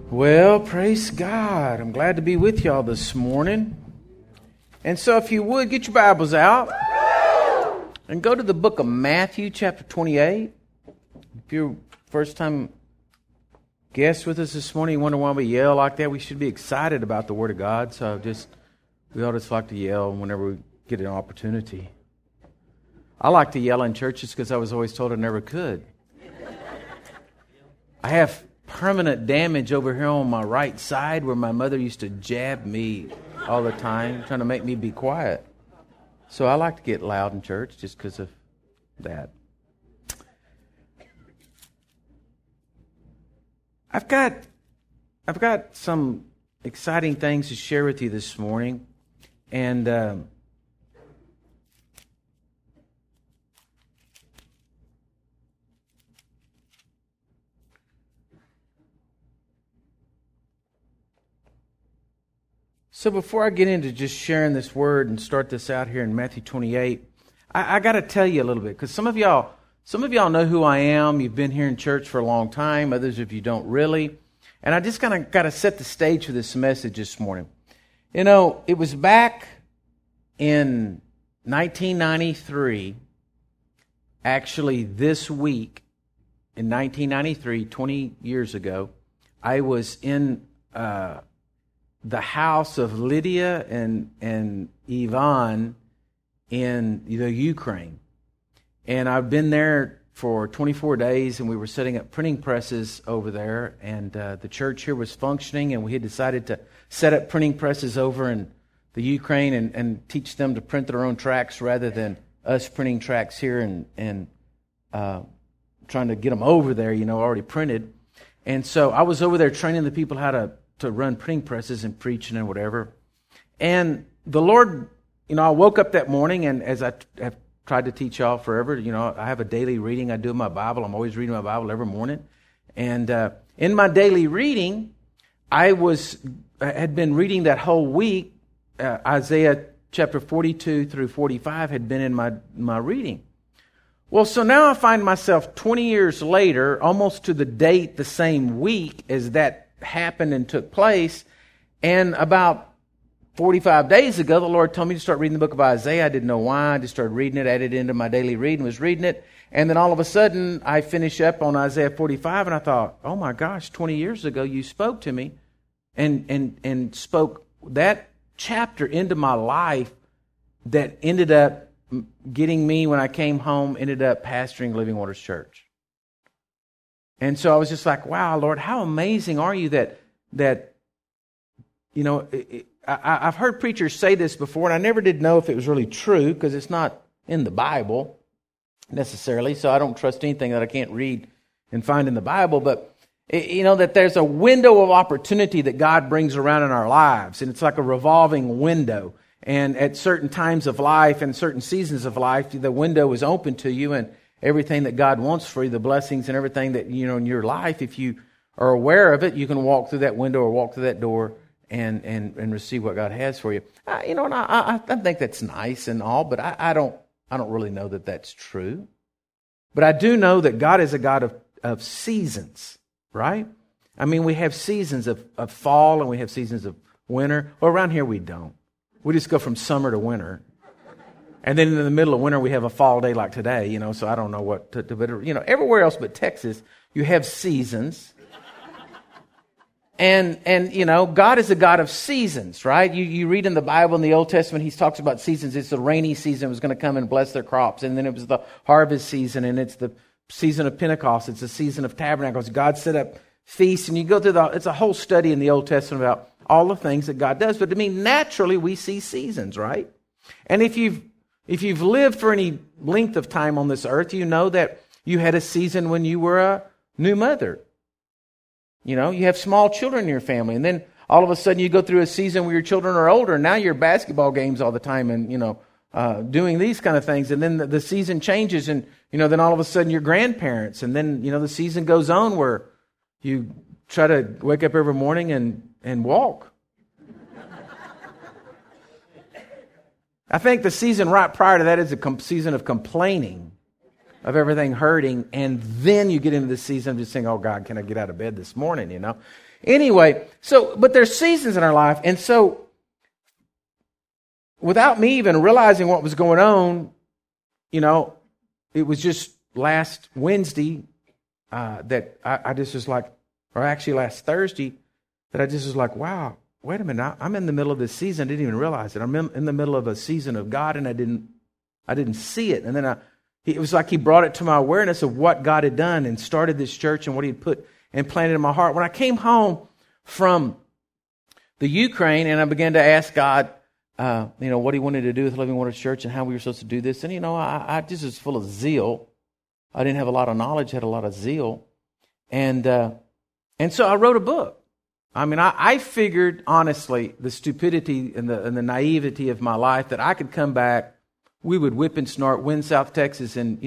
Well, praise God. I'm glad to be with y'all this morning. And so if you would, get your Bibles out and go to the book of Matthew, chapter 28. If you're first time guest with us this morning, you wonder why we yell like that, we should be excited about the Word of God. So we all just like to yell whenever we get an opportunity. I like to yell in churches because I was always told I never could. I have permanent damage over here on my right side where my mother used to jab me all the time, trying to make me be quiet. So I like to get loud in church just because of that. I've got some exciting things to share with you this morning, and so before I get into just sharing this word and start this out here in Matthew 28, I got to tell you a little bit, because some of y'all know who I am. You've been here in church for a long time. Others of you don't really. And I just kind of got to set the stage for this message this morning. You know, it was back in 1993, actually this week, in 1993, 20 years ago, I was in the house of Lydia and Ivan in the Ukraine. And I've been there for 24 days, and we were setting up printing presses over there, and the church here was functioning, and we had decided to set up printing presses over in the Ukraine and teach them to print their own tracts rather than us printing tracts here and trying to get them over there, already printed. And so I was over there training the people how to run printing presses and preaching and whatever. And the Lord, I woke up that morning, and as I have tried to teach y'all forever, I have a daily reading I do in my Bible. I'm always reading my Bible every morning. And in my daily reading, I had been reading that whole week. Isaiah chapter 42 through 45 had been in my reading. Well, so now I find myself 20 years later, almost to the date, the same week as that happened and took place, and about 45 days ago, the Lord told me to start reading the book of Isaiah. I didn't know why. I just started reading it, added it into my daily reading, was reading it, and then all of a sudden, I finish up on Isaiah 45, and I thought, oh my gosh, 20 years ago, you spoke to me and spoke that chapter into my life that ended up getting me, when I came home, ended up pastoring Living Waters Church. And so I was just like, wow, Lord, how amazing are you that I've heard preachers say this before, and I never did know if it was really true, because it's not in the Bible necessarily, so I don't trust anything that I can't read and find in the Bible, but that there's a window of opportunity that God brings around in our lives, and it's like a revolving window. And at certain times of life and certain seasons of life, the window is open to you, and everything that God wants for you, the blessings and everything that, in your life, if you are aware of it, you can walk through that window or walk through that door and receive what God has for you. I think that's nice and all, but I don't really know that that's true. But I do know that God is a God of seasons, right? I mean, we have seasons of fall and we have seasons of winter. Well, around here we don't. We just go from summer to winter. And then in the middle of winter, we have a fall day like today, so I don't know what to but, everywhere else but Texas, you have seasons. And God is a God of seasons, right? You read in the Bible, in the Old Testament, He talks about seasons. It's the rainy season was going to come and bless their crops. And then it was the harvest season, and it's the season of Pentecost. It's the season of tabernacles. God set up feasts, and you go through it's a whole study in the Old Testament about all the things that God does. But naturally, we see seasons, right? And if you've lived for any length of time on this earth, you know that you had a season when you were a new mother. You have small children in your family, and then all of a sudden you go through a season where your children are older, and now you're at basketball games all the time and, doing these kind of things. And then the season changes, and, then all of a sudden you're grandparents, and then, the season goes on where you try to wake up every morning and walk. I think the season right prior to that is a season of complaining, of everything hurting, and then you get into the season of just saying, oh God, can I get out of bed this morning, Anyway, but there's seasons in our life. And so without me even realizing what was going on, it was just last Wednesday that I just was like, or actually last Thursday, that I just was like, wow, wait a minute, I'm in the middle of this season. I didn't even realize it. I'm in the middle of a season of God, and I didn't see it. And then it was like he brought it to my awareness of what God had done and started this church and what he had put and planted in my heart. When I came home from the Ukraine and I began to ask God, what he wanted to do with Living Waters Church and how we were supposed to do this. And, I just was full of zeal. I didn't have a lot of knowledge, had a lot of zeal. And so I wrote a book. I mean, I figured, honestly, the stupidity and the naivety of my life, that I could come back, we would whip and snort, win South Texas in,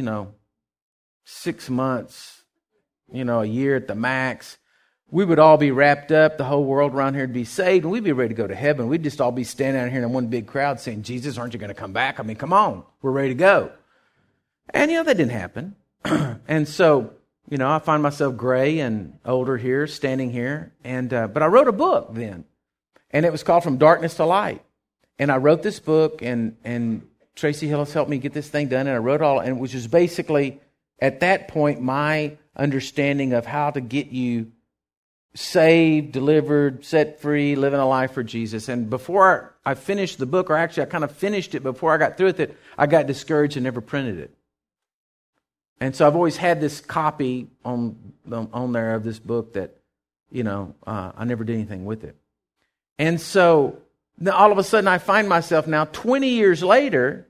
6 months, a year at the max. We would all be wrapped up, the whole world around here would be saved, and we'd be ready to go to heaven. We'd just all be standing out here in one big crowd saying, Jesus, aren't you going to come back? I mean, come on, we're ready to go. And, that didn't happen. And so, I find myself gray and older here, standing here. But I wrote a book then, and it was called From Darkness to Light. And I wrote this book, and Tracy Hillis helped me get this thing done, and I wrote all, and which is basically, at that point, my understanding of how to get you saved, delivered, set free, living a life for Jesus. And before I finished the book, or actually I kind of finished it before I got through with it, I got discouraged and never printed it. And so I've always had this copy on there of this book that, I never did anything with it. And so now all of a sudden I find myself now 20 years later,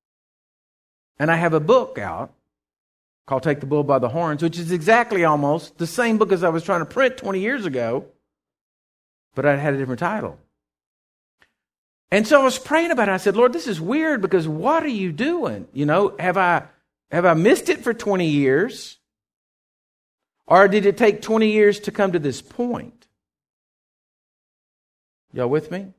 and I have a book out called Take the Bull by the Horns, which is exactly almost the same book as I was trying to print 20 years ago, but I had a different title. And so I was praying about it. I said, Lord, this is weird, because what are you doing? Have I missed it for 20 years? Or did it take 20 years to come to this point? Y'all with me?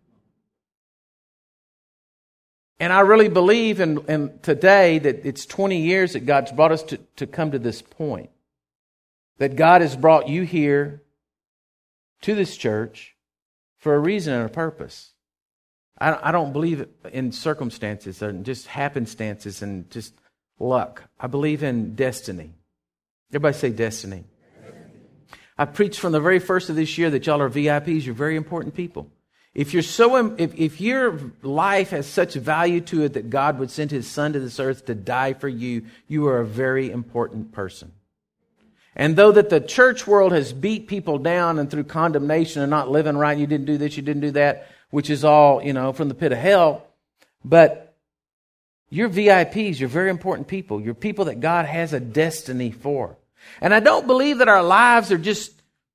And I really believe in today that it's 20 years that God's brought us to come to this point. That God has brought you here to this church for a reason and a purpose. I don't believe in circumstances and just happenstances and just luck. I believe in destiny. Everybody say destiny. I preached from the very first of this year that y'all are VIPs. You're very important people. If your life has such value to it that God would send His Son to this earth to die for you, you are a very important person. And though that the church world has beat people down and through condemnation and not living right, you didn't do this, you didn't do that, which is all, from the pit of hell, but you're VIPs, you're very important people. You're people that God has a destiny for. And I don't believe that our lives are just,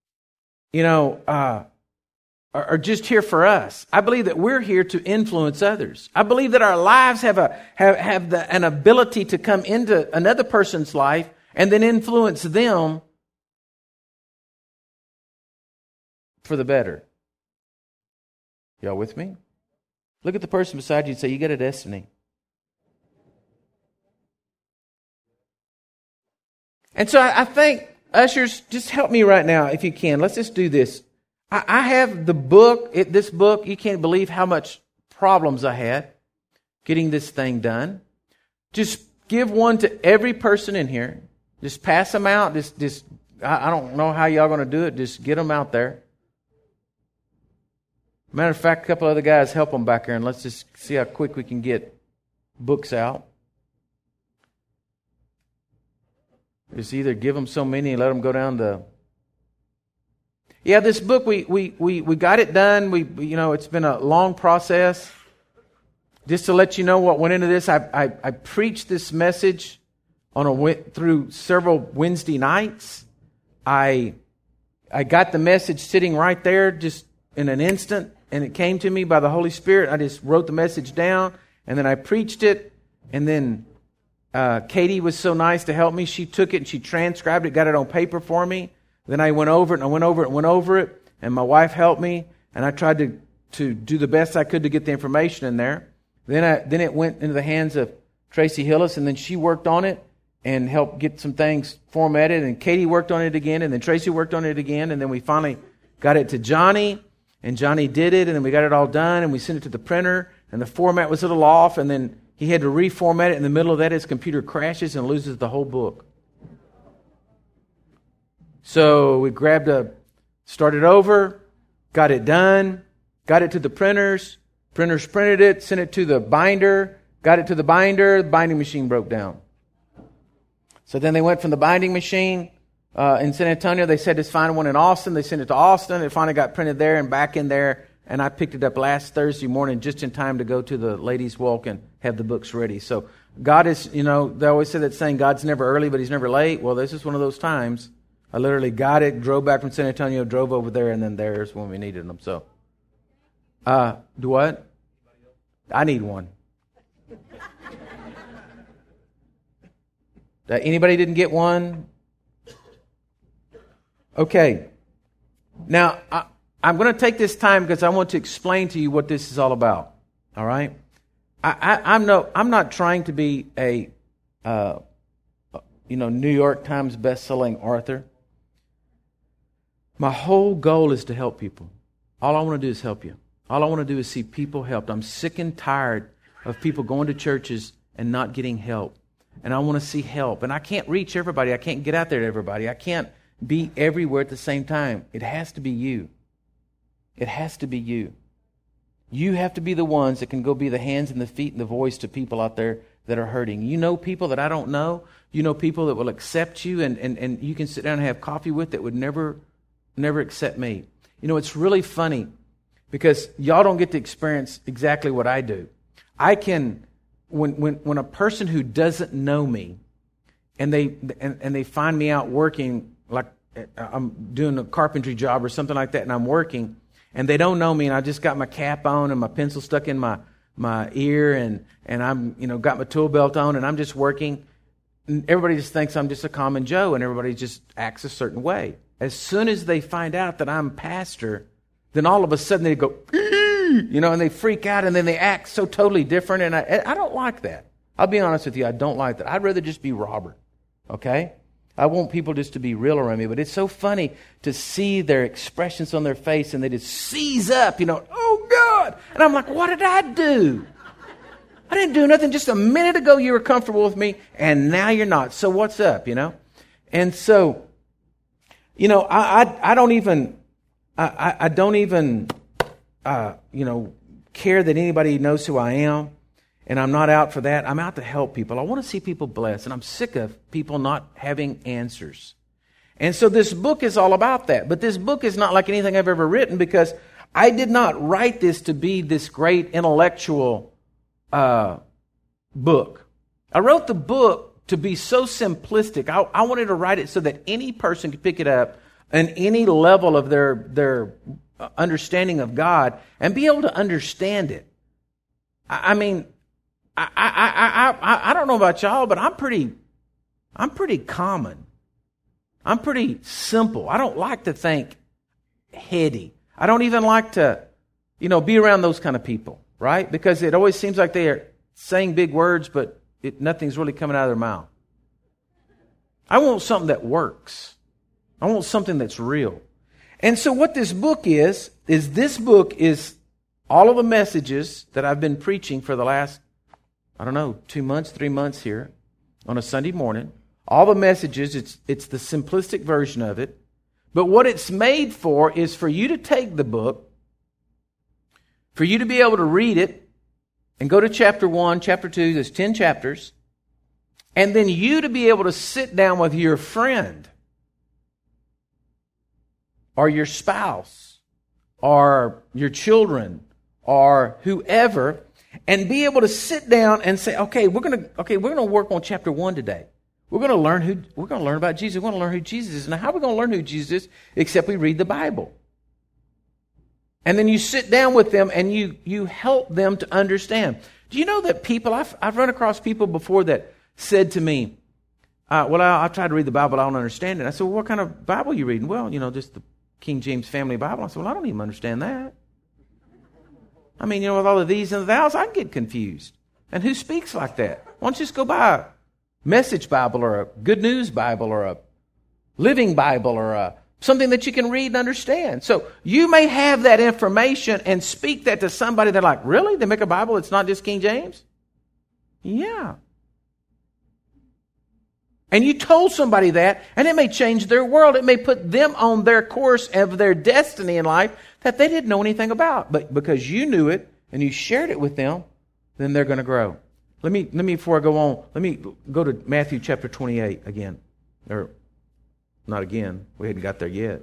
are just here for us. I believe that we're here to influence others. I believe that our lives have an ability to come into another person's life and then influence them for the better. Y'all with me? Look at the person beside you and say, you got a destiny. And so I think, ushers, just help me right now if you can. Let's just do this. I have the book, this book, you can't believe how much problems I had getting this thing done. Just give one to every person in here. Just pass them out. I don't know how y'all going to do it. Just get them out there. Matter of fact, a couple other guys help them back there, and let's just see how quick we can get books out. Just either give them so many and let them go down to... Yeah, this book, we got it done. It's been a long process. Just to let you know what went into this, I preached this message through several Wednesday nights. I got the message sitting right there just in an instant, and it came to me by the Holy Spirit. I just wrote the message down, and then I preached it, and then Katie was so nice to help me. She took it and she transcribed it, got it on paper for me. Then I went over it and I went over it, and my wife helped me, and I tried to do the best I could to get the information in there. Then it went into the hands of Tracy Hillis, and then she worked on it and helped get some things formatted, and Katie worked on it again, and then Tracy worked on it again, and then we finally got it to Johnny, and Johnny did it, and then we got it all done, and we sent it to the printer, and the format was a little off, and then he had to reformat it. In the middle of that, his computer crashes and loses the whole book. So we started over, got it done, got it to the printers printed it, sent it to the binder, got it to the binding machine broke down. So then they went from the binding machine in San Antonio. They said, let's find one in Austin. They sent it to Austin. It finally got printed there and back in there. And I picked it up last Thursday morning just in time to go to the ladies' walk and have the books ready. So God is, they always say that saying, God's never early, but He's never late. Well, this is one of those times. I literally got it, drove back from San Antonio, drove over there, and then there's when we needed them. So, do what? I need one. Anybody didn't get one? Okay. Now, I'm going to take this time because I want to explain to you what this is all about. All right? I'm not trying to be a New York Times best-selling author. My whole goal is to help people. All I want to do is help you. All I want to do is see people helped. I'm sick and tired of people going to churches and not getting help. And I want to see help. And I can't reach everybody. I can't get out there to everybody. I can't be everywhere at the same time. It has to be you. It has to be you. You have to be the ones that can go be the hands and the feet and the voice to people out there that are hurting. You know people that I don't know. You know people that will accept you and you can sit down and have coffee with that would never accept me. It's really funny because y'all don't get to experience exactly what I do. I can, when a person who doesn't know me and they find me out working, like I'm doing a carpentry job or something like that, and I'm working, and they don't know me, and I just got my cap on and my pencil stuck in my ear, and I'm got my tool belt on, and I'm just working. And everybody just thinks I'm just a common Joe, and everybody just acts a certain way. As soon as they find out that I'm pastor, then all of a sudden they go, and they freak out, and then they act so totally different, and I don't like that. I'll be honest with you, I don't like that. I'd rather just be Robert, okay? I want people just to be real around me, but it's so funny to see their expressions on their face, and they just seize up, oh God! And I'm like, what did I do? I didn't do nothing. Just a minute ago you were comfortable with me, and now you're not. So what's up, And so, I don't even care that anybody knows who I am, and I'm not out for that. I'm out to help people. I want to see people blessed, and I'm sick of people not having answers. And so this book is all about that. But this book is not like anything I've ever written because I did not write this to be this great intellectual book. I wrote the book to be so simplistic. I wanted to write it so that any person could pick it up and any level of their understanding of God and be able to understand it. I don't know about y'all, but I'm pretty common. I'm pretty simple. I don't like to think heady. I don't even like to, be around those kind of people, right? Because it always seems like they are saying big words, but nothing's really coming out of their mouth. I want something that works. I want something that's real. And so what this book is this book is all of the messages that I've been preaching for the last, 2 months, 3 months here on a Sunday morning. All the messages, it's the simplistic version of it. But what it's made for is for you to take the book, for you to be able to read it and go to chapter 1, chapter 2, there's 10 chapters, and then you to be able to sit down with your friend or your spouse or your children or whoever and be able to sit down and say, okay, we're going to work on chapter 1 today. We're going to learn about Jesus. We're going to learn who Jesus is. Now, how are we going to learn who Jesus is except we read the Bible? And then you sit down with them and you help them to understand. Do you know that people, I've run across people before that said to me, I've tried to read the Bible, but I don't understand it. I said, well, what kind of Bible are you reading? Well, just the King James Family Bible. I said, well, I don't even understand that. With all of these and the thous, I can get confused. And who speaks like that? Why don't you just go buy a Message Bible or a Good News Bible or a Living Bible or a Something that you can read and understand. So you may have that information and speak that to somebody. They're like, really? They make a Bible? It's not just King James? Yeah. And you told somebody that, and it may change their world. It may put them on their course of their destiny in life that they didn't know anything about. But because you knew it and you shared it with them, then they're going to grow. Let me, before I go on, let me go to Matthew chapter 28 again. Or, not again. We hadn't got there yet.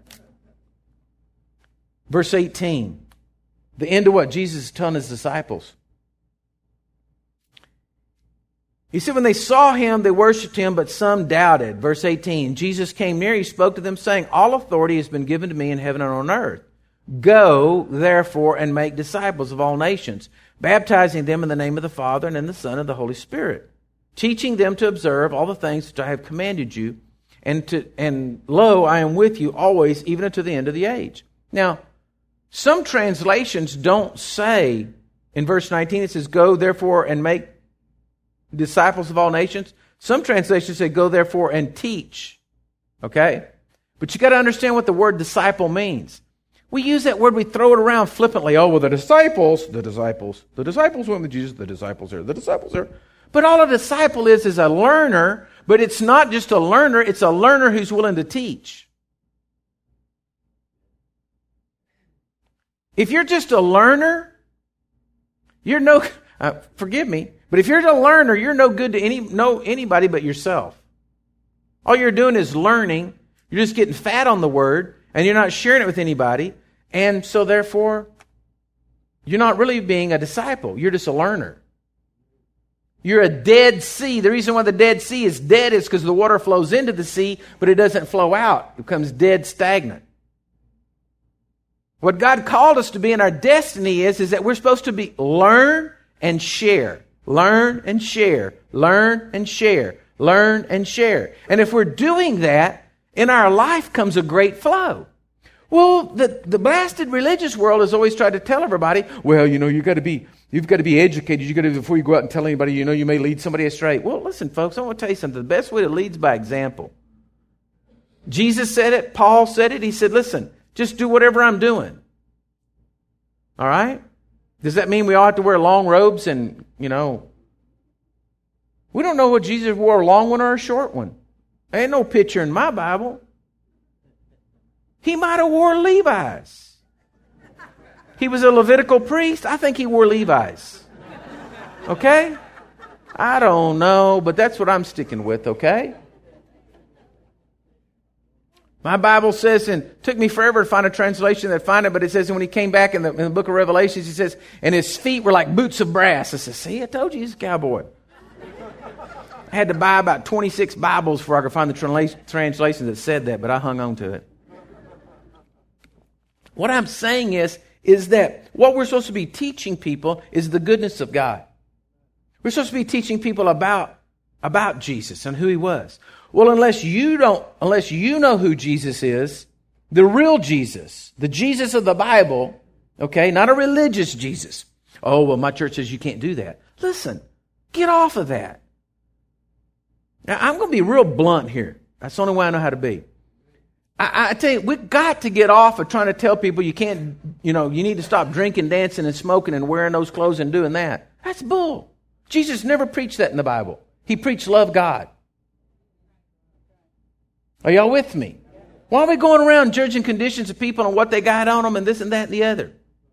Verse 18. The end of what Jesus is telling his disciples. He said, when they saw him, they worshipped him, but some doubted. Verse 18. Jesus came near, he spoke to them, saying, all authority has been given to me in heaven and on earth. Go, therefore, and make disciples of all nations, baptizing them in the name of the Father and in the Son and the Holy Spirit, teaching them to observe all the things which I have commanded you. And lo, I am with you always, even unto the end of the age. Now, some translations don't say, in verse 19, it says, go therefore and make disciples of all nations. Some translations say, go therefore and teach. Okay? But you got to understand what the word disciple means. We use that word, we throw it around flippantly. Oh, well, the disciples went with Jesus, the disciples are. But all a disciple is a learner, but it's not just a learner, it's a learner who's willing to teach. If you're just a learner, you're no, forgive me, but if you're a learner, you're no good to anybody but yourself. All you're doing is learning, you're just getting fat on the word, and you're not sharing it with anybody, and so therefore, you're not really being a disciple, you're just a learner. You're a dead sea. The reason why the Dead Sea is dead is because the water flows into the sea, but it doesn't flow out. It becomes dead, stagnant. What God called us to be in our destiny is that we're supposed to be learn and share. Learn and share. Learn and share. Learn and share. And if we're doing that, in our life comes a great flow. Well, the blasted religious world has always tried to tell everybody, well, you've got to be educated. You got to, before you go out and tell anybody, you may lead somebody astray. Well, listen, folks, I want to tell you something. The best way to lead is by example. Jesus said it. Paul said it. He said, listen, just do whatever I'm doing. All right? Does that mean we all have to wear long robes and, we don't know what Jesus wore, a long one or a short one. There ain't no picture in my Bible. He might have wore Levi's. He was a Levitical priest. I think he wore Levi's. Okay? I don't know, but that's what I'm sticking with, okay? My Bible says, and it took me forever to find a translation that find it, but it says when he came back in the book of Revelations, he says, and his feet were like boots of brass. I said, see, I told you he's a cowboy. I had to buy about 26 Bibles before I could find the translation that said that, but I hung on to it. What I'm saying is that what we're supposed to be teaching people is the goodness of God. We're supposed to be teaching people about Jesus and who he was. Well, unless you know who Jesus is, the real Jesus, the Jesus of the Bible, okay, not a religious Jesus. Oh, well, my church says you can't do that. Listen, get off of that. Now, I'm going to be real blunt here. That's the only way I know how to be. I tell you, we've got to get off of trying to tell people you can't, you need to stop drinking, dancing, and smoking and wearing those clothes and doing that. That's bull. Jesus never preached that in the Bible. He preached love God. Are y'all with me? Why are we going around judging conditions of people and what they got on them and this and that and the other?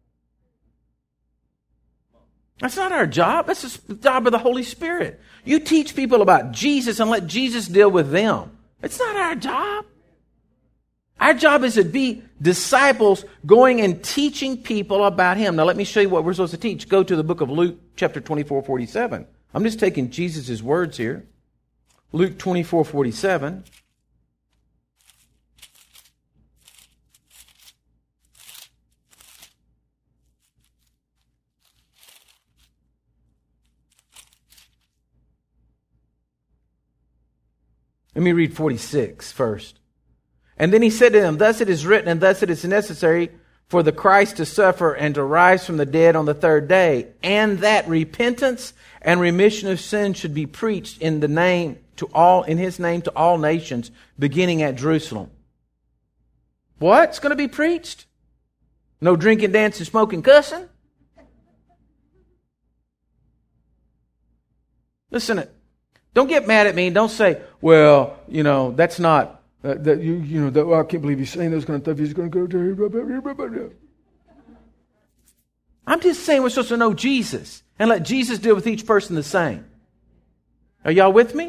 That's not our job. That's the job of the Holy Spirit. You teach people about Jesus and let Jesus deal with them. It's not our job. Our job is to be disciples going and teaching people about him. Now let me show you what we're supposed to teach. Go to the book of Luke chapter 24:47. I'm just taking Jesus' words here. Luke 24:47. Let me read 46 first. And then he said to them, thus it is written, and thus it is necessary for the Christ to suffer and to rise from the dead on the third day, and that repentance and remission of sins should be preached in his name to all nations, beginning at Jerusalem. What's going to be preached? No drinking, dancing, smoking, cussing? Listen, don't get mad at me. Don't say, well, that's not, I can't believe you're saying those kind of stuff. He's going to go to... I'm just saying we're supposed to know Jesus and let Jesus deal with each person the same. Are y'all with me?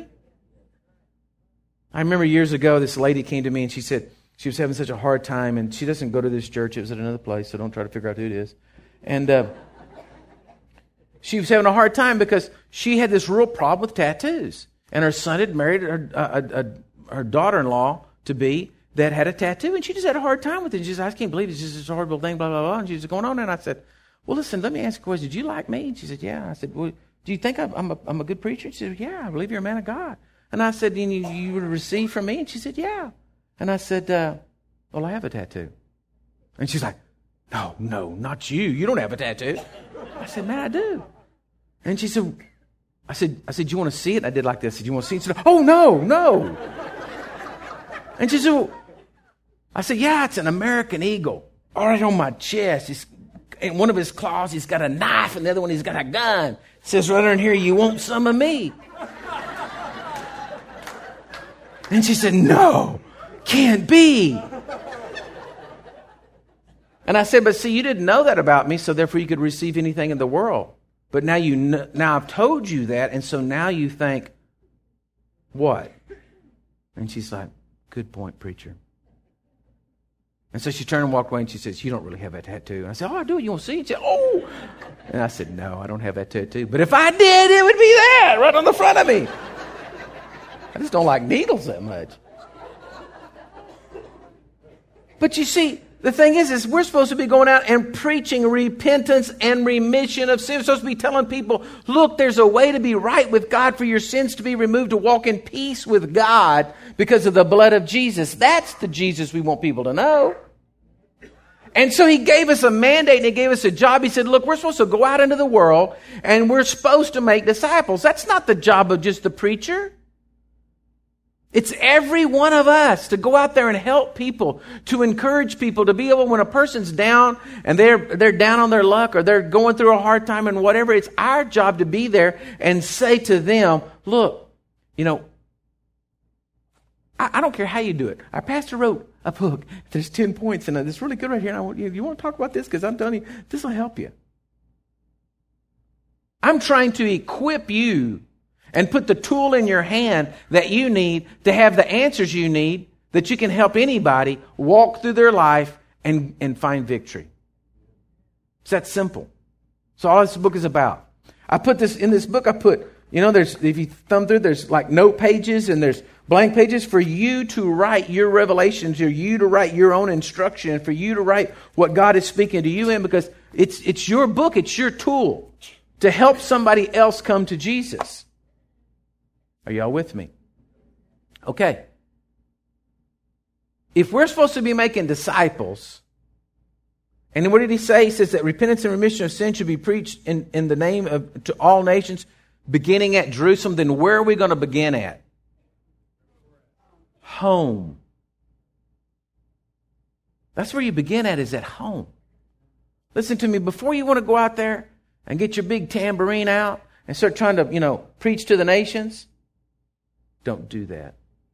I remember years ago, this lady came to me and she said she was having such a hard time, and she doesn't go to this church. It was at another place, so don't try to figure out who it is. And she was having a hard time because she had this real problem with tattoos. And her son had married her daughter-in-law to be that had a tattoo, and she just had a hard time with it. She said, I can't believe it's just this horrible thing, blah, blah, blah. And she was going on, and I said, well, listen, let me ask you a question. Did you like me? And she said, yeah. I said, well, do you think I'm a good preacher? She said, yeah, I believe you're a man of God. And I said, you would receive from me? And she said, yeah. And I said, well, I have a tattoo. And she's like, no, not you. You don't have a tattoo. I said, man, I do. And she said, I said, you want to see it? I did like this. I said, you want to see it? She said, oh, no. And she said, I said, yeah, it's an American eagle. All right on my chest. In one of his claws, he's got a knife, and the other one, he's got a gun. It says right in here, you want some of me? And she said, no, can't be. And I said, but see, you didn't know that about me, so therefore you could receive anything in the world. But now now I've told you that, and so now you think, what? And she's like, good point, preacher. And so she turned and walked away, and she says, you don't really have that tattoo. And I said, oh, I do. You want to see it? She said, oh. And I said, no, I don't have that tattoo. But if I did, it would be there, right on the front of me. I just don't like needles that much. But you see, the thing is we're supposed to be going out and preaching repentance and remission of sins. We're supposed to be telling people, look, there's a way to be right with God, for your sins to be removed, to walk in peace with God because of the blood of Jesus. That's the Jesus we want people to know. And so he gave us a mandate and he gave us a job. He said, look, we're supposed to go out into the world and we're supposed to make disciples. That's not the job of just the preacher. It's every one of us to go out there and help people, to encourage people, to be able, when a person's down and they're down on their luck or they're going through a hard time and whatever, it's our job to be there and say to them, look, I don't care how you do it. Our pastor wrote a book. There's 10 points, and it's really good right here. And I want you want to talk about this? Because I'm telling you, this will help you. I'm trying to equip you and put the tool in your hand that you need to have the answers you need, that you can help anybody walk through their life and find victory. It's that simple. So all this book is about. I put this in this book. There's, if you thumb through, there's like note pages and there's blank pages for you to write your revelations, or you to write your own instruction, and for you to write what God is speaking to you in, because it's your book, it's your tool to help somebody else come to Jesus. Are y'all with me? Okay. If we're supposed to be making disciples, and what did he say? He says that repentance and remission of sin should be preached in the name of to all nations, beginning at Jerusalem. Then where are we going to begin at? Home. That's where you begin at, is at home. Listen to me, before you want to go out there and get your big tambourine out and start trying to, preach to the nations, don't do that.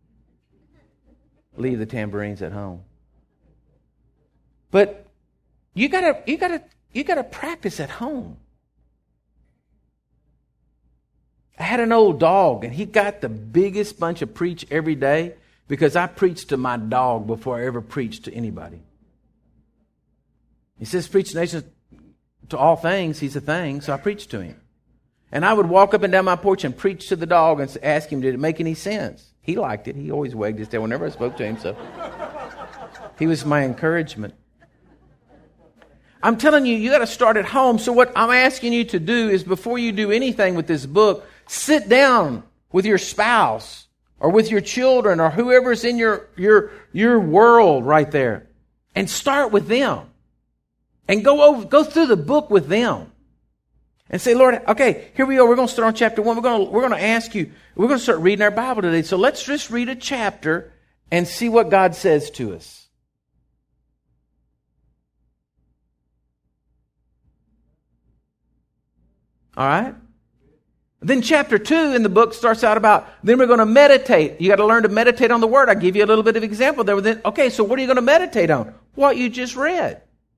Leave the tambourines at home. But you gotta practice at home. I had an old dog, and he got the biggest bunch of preach every day because I preached to my dog before I ever preached to anybody. He says, preach to nations, to all things. He's a thing, so I preached to him. And I would walk up and down my porch and preach to the dog and ask him, did it make any sense? He liked it. He always wagged his tail whenever I spoke to him, so he was my encouragement. I'm telling you, you got to start at home. So what I'm asking you to do is, before you do anything with this book, sit down with your spouse or with your children or whoever's in your world right there, and start with them, and go through the book with them, and say, Lord, okay, here we are. We're going to start on chapter 1. We're going to ask you. We're going to start reading our Bible today. So let's just read a chapter and see what God says to us. All right? Then chapter 2 in the book starts out about, then we're going to meditate. You got to learn to meditate on the Word. I give you a little bit of example there. Then, okay, so what are you going to meditate on? What you just read.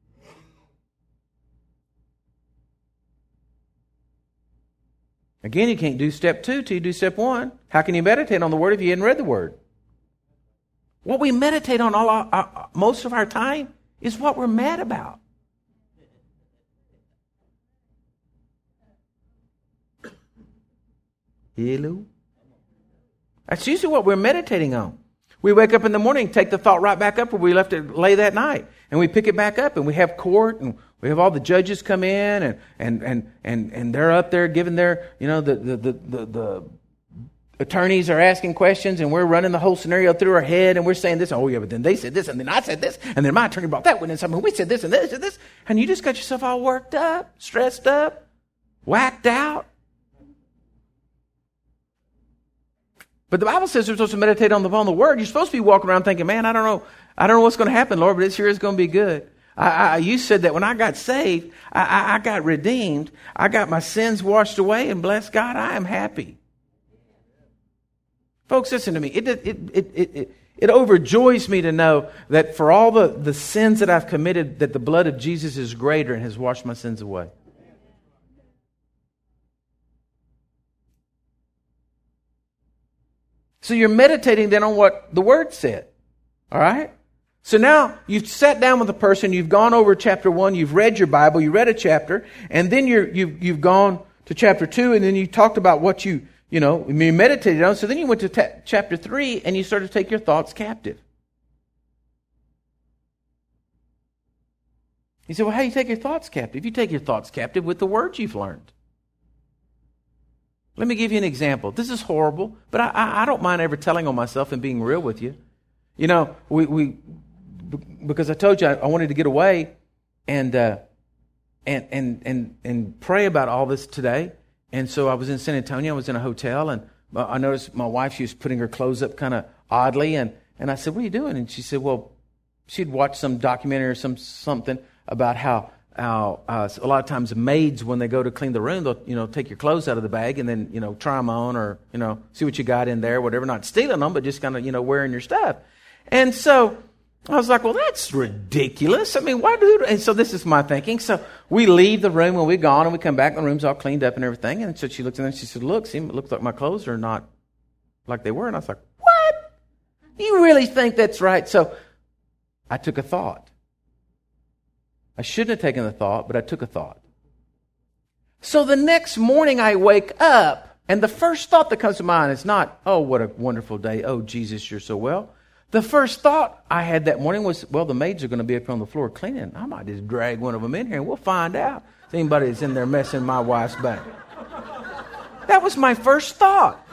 Again, you can't do step 2 till you do step 1. How can you meditate on the Word if you hadn't read the Word? What we meditate on most of our time is what we're mad about. Hello? That's usually what we're meditating on. We wake up in the morning, take the thought right back up where we left it lay that night. And we pick it back up and we have court and we have all the judges come in and they're up there giving their, the attorneys are asking questions and we're running the whole scenario through our head and we're saying this, oh yeah, but then they said this and then I said this and then my attorney brought that witness up and we said this and this and this. And you just got yourself all worked up, stressed up, whacked out. But the Bible says we're supposed to meditate on the Word. You're supposed to be walking around thinking, man, I don't know what's going to happen, Lord, but this sure is going to be good. You said that when I got saved, I got redeemed. I got my sins washed away, and bless God, I am happy. Folks, listen to me. It overjoys me to know that for all the sins that I've committed, that the blood of Jesus is greater and has washed my sins away. So you're meditating then on what the Word said. All right? So now you've sat down with a person, you've gone over chapter 1, you've read your Bible, you read a chapter, and then you've gone to chapter 2, and then you talked about what you meditated on. So then you went to chapter 3, and you started to take your thoughts captive. You say, well, how do you take your thoughts captive? You take your thoughts captive with the words you've learned. Let me give you an example. This is horrible, but I don't mind ever telling on myself and being real with you. You know, we because I told you I wanted to get away and pray about all this today. And so I was in San Antonio. I was in a hotel, and I noticed my wife, she was putting her clothes up kind of oddly. And I said, what are you doing? And she said, well, she'd watched some documentary or something about how a lot of times maids, when they go to clean the room, they'll take your clothes out of the bag and then try them on or see what you got in there, whatever. Not stealing them, but just kind of wearing your stuff. And so I was like, well, that's ridiculous. I mean, why do? And so this is my thinking. So we leave the room and we're gone, and we come back and the room's all cleaned up and everything. And so she looked in there and she said, look, see, it looks like my clothes are not like they were. And I was like, what? You really think that's right? So I took a thought. I shouldn't have taken the thought, but I took a thought. So the next morning I wake up, and the first thought that comes to mind is not, oh, what a wonderful day. Oh, Jesus, you're so well. The first thought I had that morning was, well, the maids are going to be up on the floor cleaning. I might just drag one of them in here, and we'll find out if anybody is in there messing my wife's back. That was my first thought.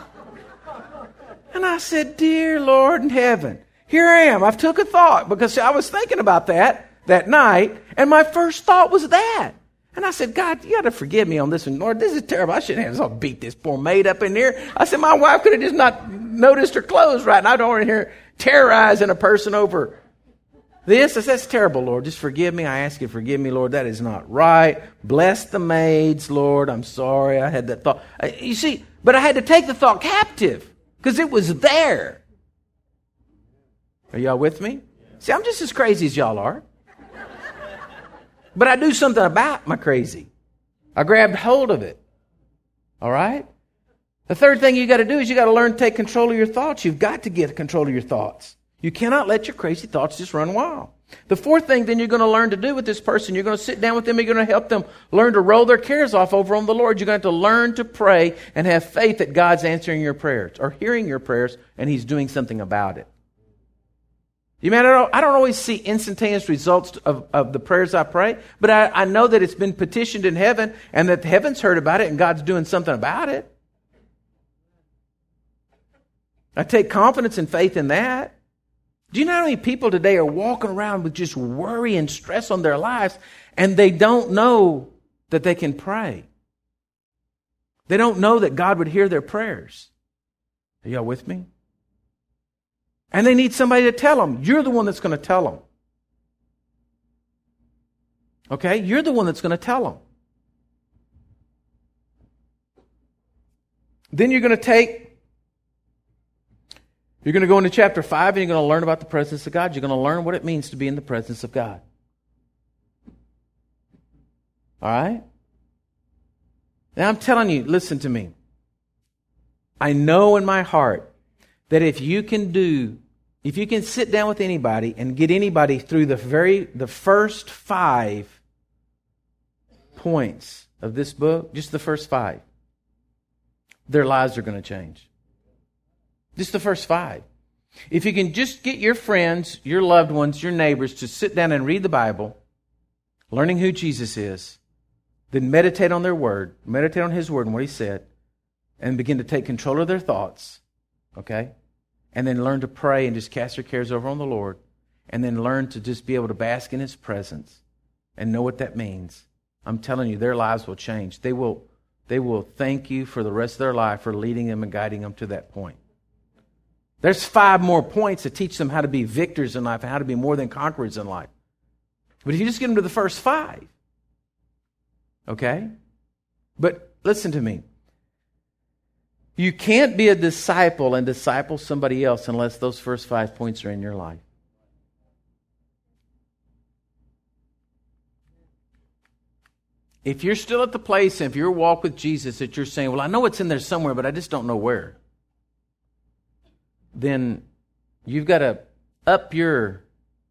And I said, dear Lord in heaven, here I am. I've took a thought because I was thinking about that night, and my first thought was that. And I said, God, you got to forgive me on this one. Lord, this is terrible. I shouldn't have so beat this poor maid up in here. I said, my wife could have just not noticed her clothes right, and I don't want to hear terrorizing a person over this. I said, that's terrible, Lord. Just forgive me. I ask you to forgive me, Lord. That is not right. Bless the maids, Lord. I'm sorry. I had that thought. You see, but I had to take the thought captive because it was there. Are y'all with me? See, I'm just as crazy as y'all are. But I do something about my crazy. I grabbed hold of it. All right? The third thing you got to do is you got to learn to take control of your thoughts. You've got to get control of your thoughts. You cannot let your crazy thoughts just run wild. The fourth thing then you're going to learn to do with this person, you're going to sit down with them, you're going to help them learn to roll their cares off over on the Lord. You're going to have to learn to pray and have faith that God's answering your prayers or hearing your prayers and He's doing something about it. You mean, I don't always see instantaneous results of the prayers I pray, but I know that it's been petitioned in heaven and that heaven's heard about it and God's doing something about it. I take confidence and faith in that. Do you know how many people today are walking around with just worry and stress on their lives and they don't know that they can pray? They don't know that God would hear their prayers. Are y'all with me? And they need somebody to tell them. You're the one that's going to tell them. Okay? You're the one that's going to tell them. Then you're going to go into chapter 5 and you're going to learn about the presence of God. You're going to learn what it means to be in the presence of God. All right? Now I'm telling you, listen to me. I know in my heart that if you can sit down with anybody and get anybody through the first 5 points of this book, just the first 5, their lives are going to change. Just the first 5. If you can just get your friends, your loved ones, your neighbors to sit down and read the Bible, learning who Jesus is, then meditate on their word, meditate on His word and what He said, and begin to take control of their thoughts, okay? And then learn to pray and just cast your cares over on the Lord, and then learn to just be able to bask in His presence and know what that means. I'm telling you, their lives will change. They will thank you for the rest of their life for leading them and guiding them to that point. There's 5 more points to teach them how to be victors in life and how to be more than conquerors in life. But if you just get them to the first 5, okay? But listen to me. You can't be a disciple and disciple somebody else unless those first 5 points are in your life. If you're still at the place, and if your walk with Jesus that you're saying, well, I know it's in there somewhere, but I just don't know where, then you've got to up your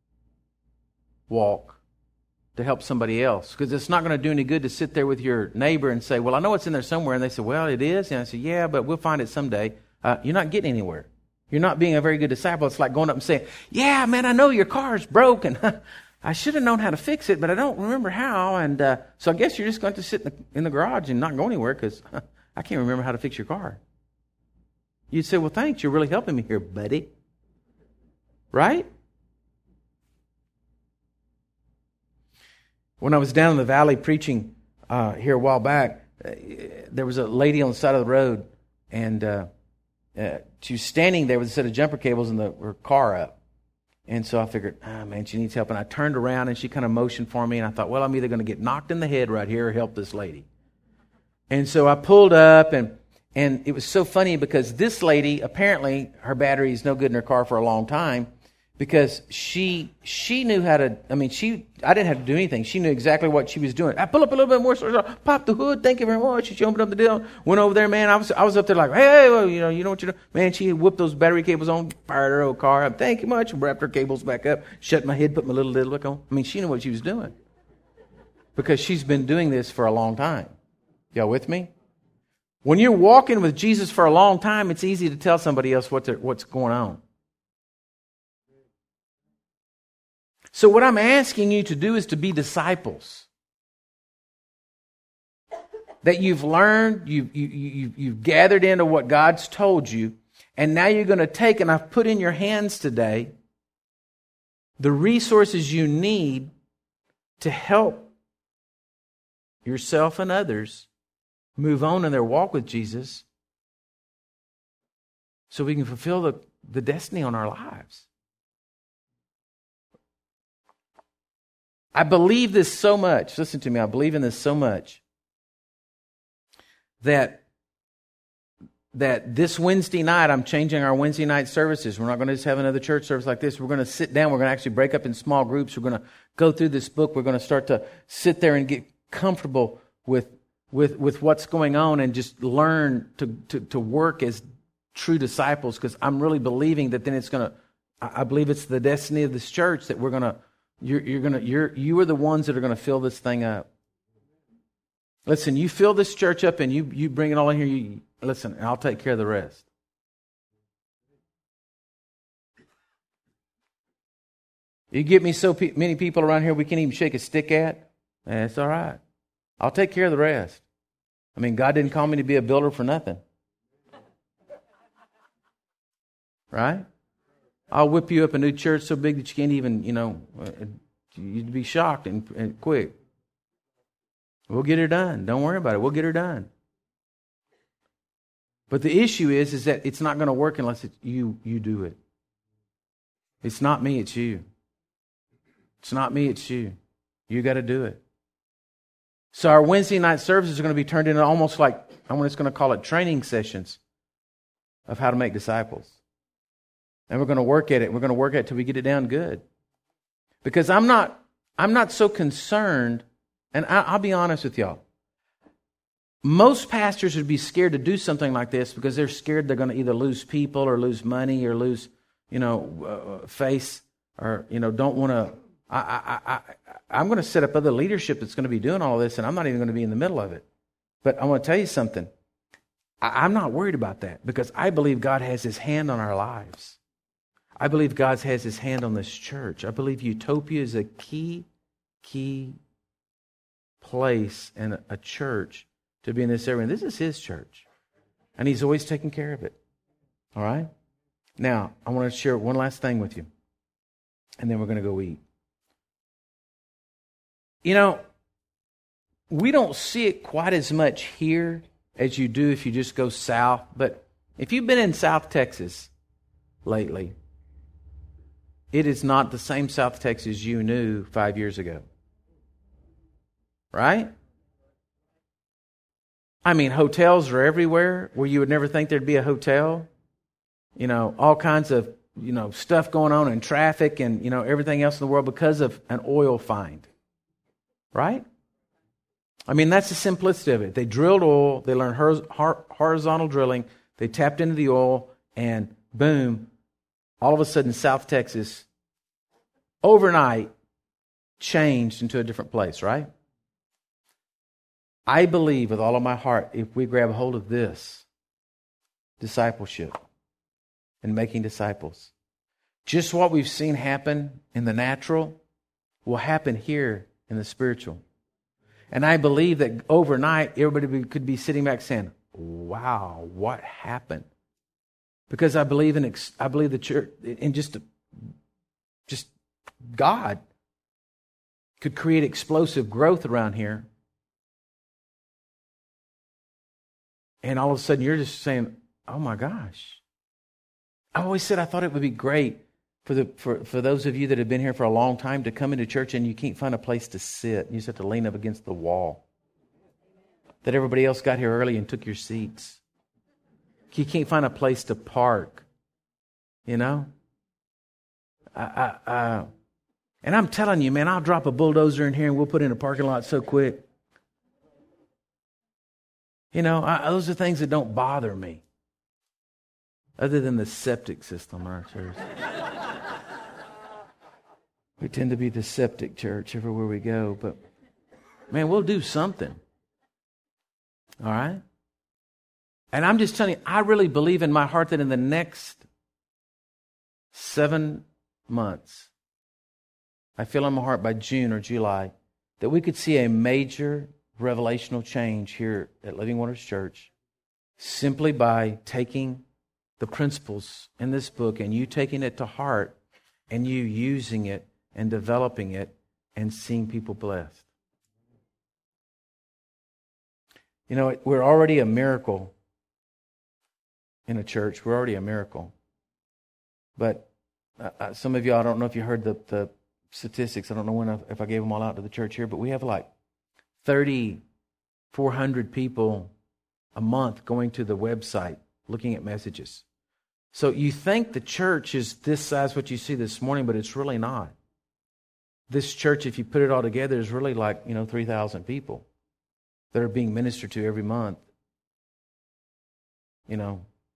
walk to help somebody else. Because it's not going to do any good to sit there with your neighbor and say, well, I know it's in there somewhere. And they say, well, it is. And I say, yeah, but we'll find it someday. You're not getting anywhere. You're not being a very good disciple. It's like going up and saying, yeah, man, I know your car's broken. I should have known how to fix it, but I don't remember how. And so I guess you're just going to sit in the garage and not go anywhere because I can't remember how to fix your car. You'd say, well, thanks. You're really helping me here, buddy. Right? When I was down in the valley preaching here a while back, there was a lady on the side of the road, and she was standing there with a set of jumper cables and her car up. And so I figured, man, she needs help. And I turned around and she kind of motioned for me, and I thought, well, I'm either going to get knocked in the head right here or help this lady. And so I pulled up, and it was so funny because this lady, apparently her battery is no good in her car for a long time, because she knew how to, I didn't have to do anything. She knew exactly what she was doing. I pull up a little bit more, so I popped the hood, thank you very much. She opened up the deal, went over there, man. I was up there like, hey, well, you know what you do? Man, she whipped those battery cables on, fired her old car up, thank you much, wrapped her cables back up, shut my head, put my little look on. She knew what she was doing. Because she's been doing this for a long time. Y'all with me? When you're walking with Jesus for a long time, it's easy to tell somebody else what's going on. So what I'm asking you to do is to be disciples. That you've learned, you've gathered into what God's told you, and now you're going to take, and I've put in your hands today, the resources you need to help yourself and others move on in their walk with Jesus so we can fulfill the destiny on our lives. I believe this so much. Listen to me. I believe in this so much that this Wednesday night, I'm changing our Wednesday night services. We're not going to just have another church service like this. We're going to sit down. We're going to actually break up in small groups. We're going to go through this book. We're going to start to sit there and get comfortable with what's going on and just learn to work as true disciples, because I'm really believing that then it's going to, I believe it's the destiny of this church that we're going to, you are the ones that are going to fill this thing up. Listen, you fill this church up and you bring it all in here. Listen, and I'll take care of the rest. You get me so many people around here we can't even shake a stick at. That's all right. I'll take care of the rest. God didn't call me to be a builder for nothing. Right? I'll whip you up a new church so big that you can't even, you'd be shocked and quick. We'll get her done. Don't worry about it. We'll get her done. But the issue is that it's not going to work unless you do it. It's not me, it's you. It's not me, it's you. You got to do it. So our Wednesday night services are going to be turned into almost like, I'm just going to call it training sessions of how to make disciples. And we're going to work at it. We're going to work at it till we get it down good. Because I'm not so concerned, and I'll be honest with y'all. Most pastors would be scared to do something like this because they're scared they're going to either lose people or lose money or lose, face, or, don't want to. I'm going to set up other leadership that's going to be doing all this, and I'm not even going to be in the middle of it. But I want to tell you something. I'm not worried about that because I believe God has His hand on our lives. I believe God has His hand on this church. I believe Utopia is a key place and a church to be in this area. And this is His church. And He's always taking care of it. All right? Now, I want to share one last thing with you. And then we're going to go eat. We don't see it quite as much here as you do if you just go south. But if you've been in South Texas lately, it is not the same South Texas you knew 5 years ago. Right? I mean, hotels are everywhere where you would never think there'd be a hotel. All kinds of, stuff going on in traffic and, everything else in the world because of an oil find. Right? I mean, that's the simplicity of it. They drilled oil, they learned horizontal drilling, they tapped into the oil, and boom, all of a sudden South Texas, overnight, changed into a different place, right? I believe with all of my heart, if we grab hold of this, discipleship and making disciples, just what we've seen happen in the natural will happen here in the spiritual. And I believe that overnight, everybody could be sitting back saying, wow, what happened? Because I believe the church, and just God could create explosive growth around here. And all of a sudden, you're just saying, oh my gosh. I always said I thought it would be great for those of you that have been here for a long time to come into church and you can't find a place to sit. You just have to lean up against the wall. That everybody else got here early and took your seats. You can't find a place to park. And I'm telling you, man, I'll drop a bulldozer in here and we'll put in a parking lot so quick. Those are things that don't bother me. Other than the septic system in our church. We tend to be the septic church everywhere we go. But, man, we'll do something. All right? And I'm just telling you, I really believe in my heart that in the next 7 months, I feel in my heart by June or July, that we could see a major revelational change here at Living Waters Church simply by taking the principles in this book and you taking it to heart and you using it and developing it and seeing people blessed. We're already a miracle in a church. We're already a miracle. But some of you, I don't know if you heard the statistics. I don't know if I gave them all out to the church here, but we have like 3,400 people a month going to the website looking at messages. So you think the church is this size, what you see this morning, but it's really not. This church, if you put it all together, is really like, 3,000 people that are being ministered to every month. A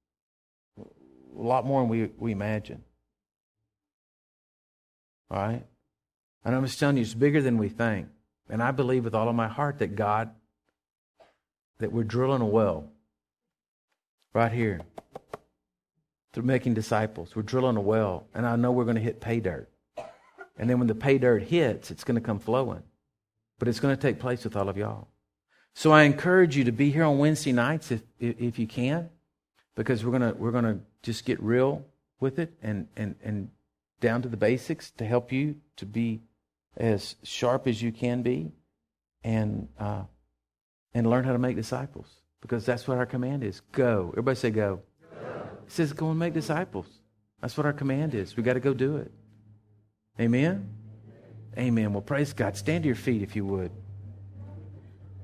lot more than we imagine. All right? And I'm just telling you, it's bigger than we think. And I believe with all of my heart that we're drilling a well right here through making disciples. We're drilling a well. And I know we're going to hit pay dirt. And then when the pay dirt hits, it's going to come flowing. But it's going to take place with all of y'all. So I encourage you to be here on Wednesday nights if you can, because we're gonna just get real with it and down to the basics to help you to be as sharp as you can be and learn how to make disciples, because that's what our command is. Go. Everybody say go. It says go and make disciples. That's what our command is. We got to go do it. Amen? Amen. Well, praise God. Stand to your feet if you would.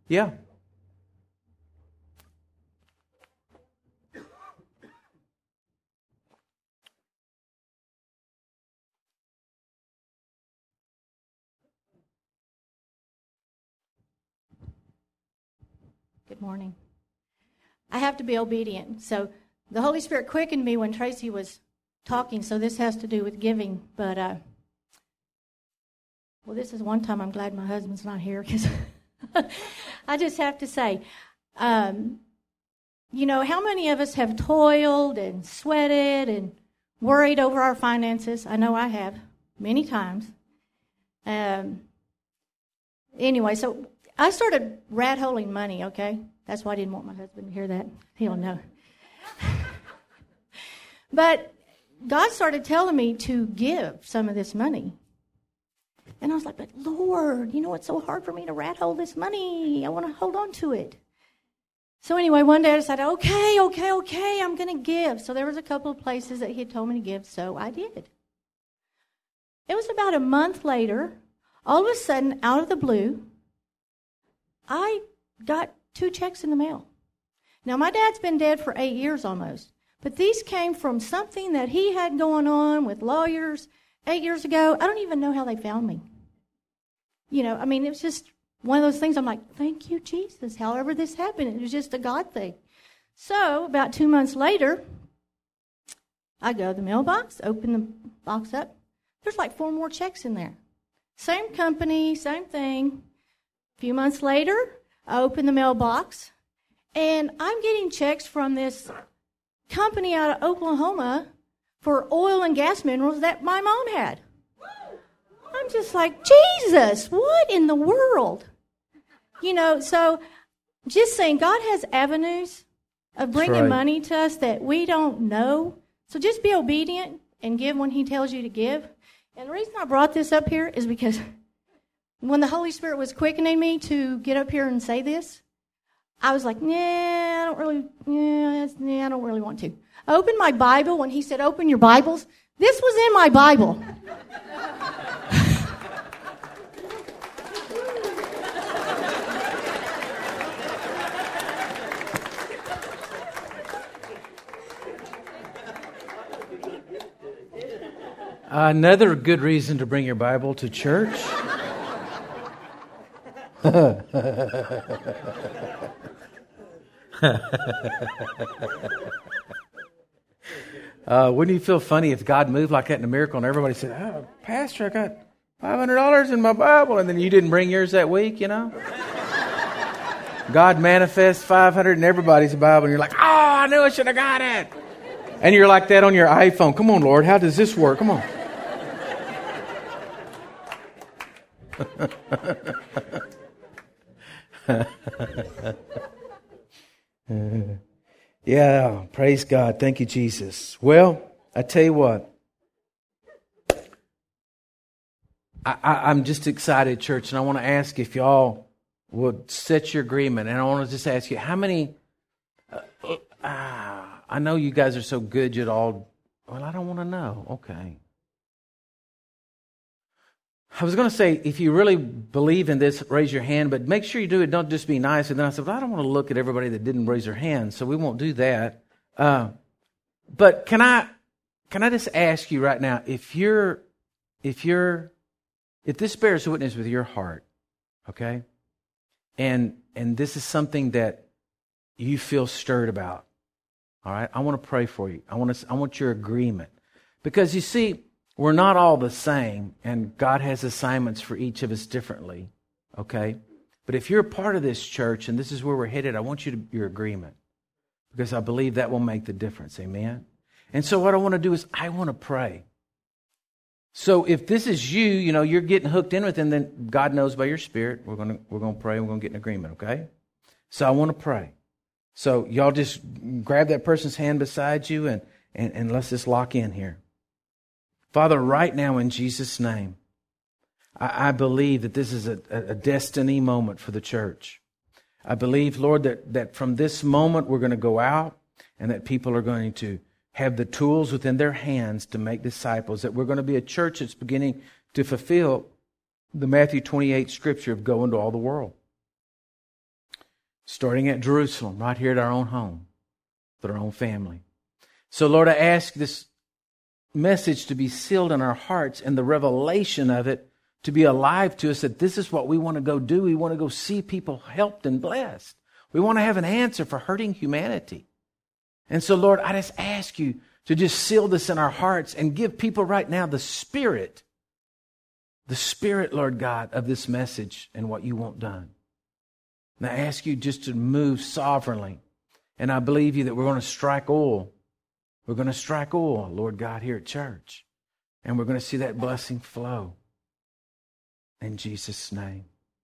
Yeah. Good morning. I have to be obedient. So the Holy Spirit quickened me when Tracy was talking, so this has to do with giving. But, well, this is one time I'm glad my husband's not here, because I just have to say, you know, how many of us have toiled and sweated and worried over our finances? I know I have, many times. Anyway, so I started rat-holing money, okay? That's why I didn't want my husband to hear that. He'll know. But God started telling me to give some of this money. And I was like, but Lord, you know, it's so hard for me to rat-hole this money. I want to hold on to it. So anyway, one day I decided, okay, I'm going to give. So there was a couple of places that he had told me to give, so I did. It was about a month later, all of a sudden, out of the blue, I got 2 checks in the mail. Now, my dad's been dead for 8 years almost, but these came from something that he had going on with lawyers 8 years ago. I don't even know how they found me. You know, I mean, it was just one of those things. I'm like, thank you, Jesus. However this happened, it was just a God thing. So about 2 months later, I go to the mailbox, open the box up. There's like 4 more checks in there. Same company, same thing. A few months later, I open the mailbox, and I'm getting checks from this company out of Oklahoma for oil and gas minerals that my mom had. I'm just like, Jesus, what in the world? You know, so just saying, God has avenues of bringing money to us that we don't know. So just be obedient and give when he tells you to give. And the reason I brought this up here is because when the Holy Spirit was quickening me to get up here and say this, I was like, I don't really want to. I opened my Bible when he said, open your Bibles. This was in my Bible. Another good reason to bring your Bible to church. Wouldn't you feel funny if God moved like that in a miracle and everybody said, oh, Pastor, I got $500 in my Bible, and then you didn't bring yours that week, you know? God manifests 500 in everybody's Bible, and you're like, oh, I knew I should have got it. And you're like that on your iPhone. Come on, Lord, how does this work? Come on. Yeah, praise God. Thank you, Jesus. Well, I tell you what. I'm just excited, church, and I want to ask if y'all would set your agreement. And I want to just ask you, how many... I know you guys are so good, you'd all... Well, I don't want to know. Okay. I was going to say, if you really believe in this, raise your hand, but make sure you do it. Don't just be nice. And then I said, well, I don't want to look at everybody that didn't raise their hand, so we won't do that. But can I just ask you right now, if this bears witness with your heart, okay, and this is something that you feel stirred about, all right, I want to pray for you. I want your agreement, because you see, we're not all the same, and God has assignments for each of us differently, okay? But if you're a part of this church, and this is where we're headed, I want your agreement, because I believe that will make the difference, amen? And so what I want to do is I want to pray. So if this is you, you know, you're getting hooked in with him, then God knows by your spirit, we're going to pray, and we're going to get an agreement, okay? So I want to pray. So y'all just grab that person's hand beside you, and let's just lock in here. Father, right now in Jesus' name, I believe that this is a destiny moment for the church. I believe, Lord, that from this moment we're going to go out and that people are going to have the tools within their hands to make disciples, that we're going to be a church that's beginning to fulfill the Matthew 28 scripture of go into all the world. starting at Jerusalem, right here at our own home, with our own family. So, Lord, I ask this message to be sealed in our hearts and the revelation of it to be alive to us, that this is what we want to go do. We want to go see people helped and blessed. We want to have an answer for hurting humanity. And so, Lord, I just ask you to just seal this in our hearts and give people right now the Spirit, Lord God, of this message and what you want done. And I ask you just to move sovereignly. And I believe you that we're going to strike oil. We're going to strike oil, Lord God, here at church. And we're going to see that blessing flow. In Jesus' name.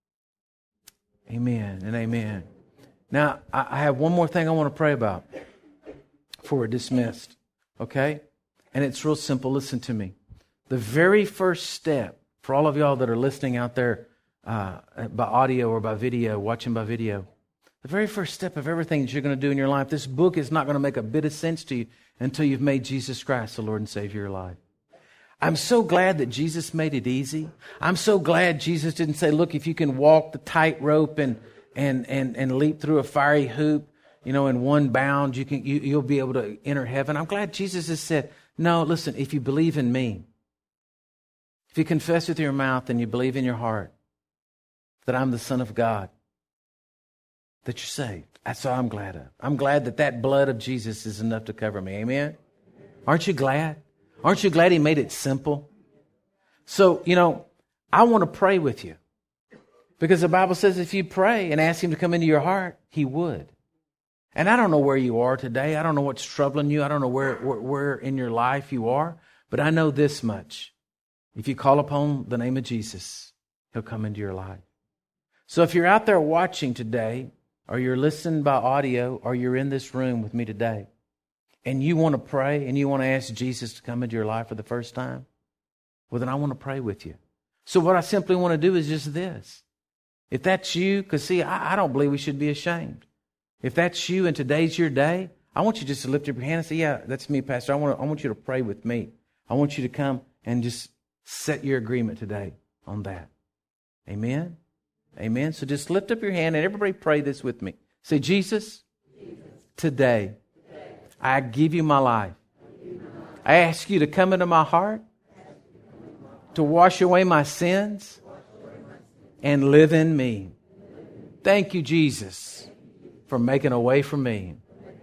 Amen and amen. Now, I have one more thing I want to pray about before we're dismissed. Okay? And it's real simple. Listen to me. The very first step, for all of y'all that are listening out there by audio or by video, watching by video, the very first step of everything that you're going to do in your life, this book is not going to make a bit of sense to you until you've made Jesus Christ the Lord and Savior of your life. I'm so glad that Jesus made it easy. I'm so glad Jesus didn't say, look, if you can walk the tightrope and leap through a fiery hoop, in one bound, you'll be able to enter heaven. I'm glad Jesus has said, no, listen, if you believe in me, if you confess with your mouth and you believe in your heart that I'm the Son of God, that you're saved. That's all I'm glad of. I'm glad that blood of Jesus is enough to cover me. Amen? Aren't you glad? Aren't you glad He made it simple? So, I want to pray with you. Because the Bible says if you pray and ask Him to come into your heart, He would. And I don't know where you are today. I don't know what's troubling you. I don't know where in your life you are. But I know this much. If you call upon the name of Jesus, He'll come into your life. So if you're out there watching today, or you're listening by audio, or you're in this room with me today, and you want to pray and you want to ask Jesus to come into your life for the first time, well, then I want to pray with you. So what I simply want to do is just this. If that's you, because see, I don't believe we should be ashamed. If that's you and today's your day, I want you just to lift up your hand and say, yeah, that's me, Pastor. I want you to pray with me. I want you to come and just set your agreement today on that. Amen? Amen? So just lift up your hand and everybody pray this with me. Say, Jesus, today, I give you my life. I ask you to come into my heart, to wash away my sins, and live in me. Thank you, Jesus, for making a way for me.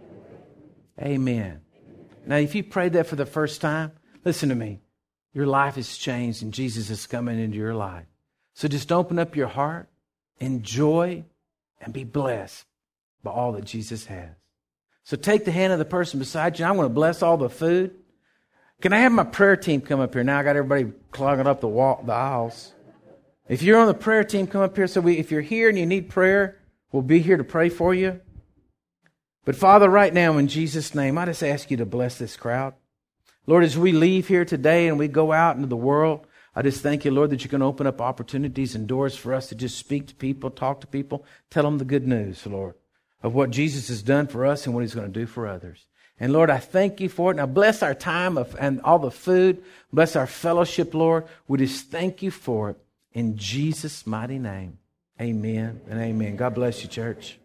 Amen. Now, if you prayed that for the first time, listen to me. Your life has changed and Jesus is coming into your life. So just open up your heart, enjoy, and be blessed by all that Jesus has. So take the hand of the person beside you. I'm going to bless all the food. Can I have my prayer team come up here? Now I got everybody clogging up the aisles. If you're on the prayer team, come up here. So if you're here and you need prayer, we'll be here to pray for you. But Father, right now in Jesus' name, I just ask you to bless this crowd. Lord, as we leave here today and we go out into the world, I just thank you, Lord, that you're going to open up opportunities and doors for us to just speak to people, talk to people, tell them the good news, Lord, of what Jesus has done for us and what He's going to do for others. And Lord, I thank you for it. Now bless our time and all the food. Bless our fellowship, Lord. We just thank you for it. In Jesus' mighty name, amen and amen. God bless you, church.